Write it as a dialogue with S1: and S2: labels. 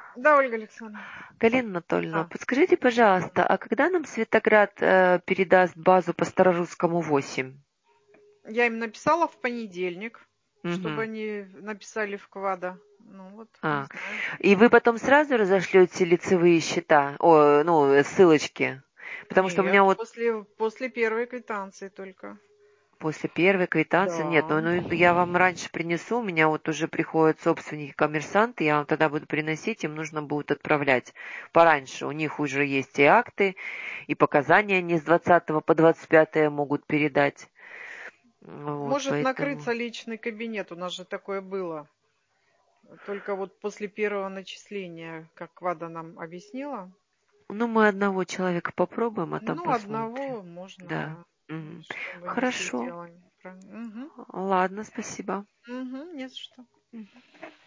S1: Да, Ольга Александровна.
S2: Галина Анатольевна,
S1: А,
S2: подскажите, пожалуйста, а когда нам Светоград передаст базу по Старорусскому 8?
S1: я им написала в понедельник, чтобы
S2: Мгм.
S1: они написали в квада. Ну вот, не
S2: А.
S1: знаю.
S2: И вы потом сразу разошлете лицевые счета, ссылочки? Потому что у меня
S1: Нет,
S2: вот
S1: после первой квитанции только.
S2: после первой квитанции нет,
S1: Да.
S2: я вам раньше принесу, у меня вот уже приходят собственники-коммерсанты, я вам тогда буду приносить, им нужно будет отправлять пораньше. У них уже есть и акты, и показания они с 20 по 25 могут передать. Вот,
S1: Может
S2: поэтому...
S1: накрыться личный кабинет, у нас же такое было. Только вот после первого начисления, как Квада нам объяснила,
S2: Ну, мы одного человека попробуем, а там
S1: ну,
S2: посмотрим.
S1: одного можно,
S2: Да.
S1: да,
S2: Мгм.
S1: чтобы не
S2: Хорошо.
S1: слетело. Мгм.
S2: Ладно, спасибо.
S1: Мгм, не за что.
S2: Мгм.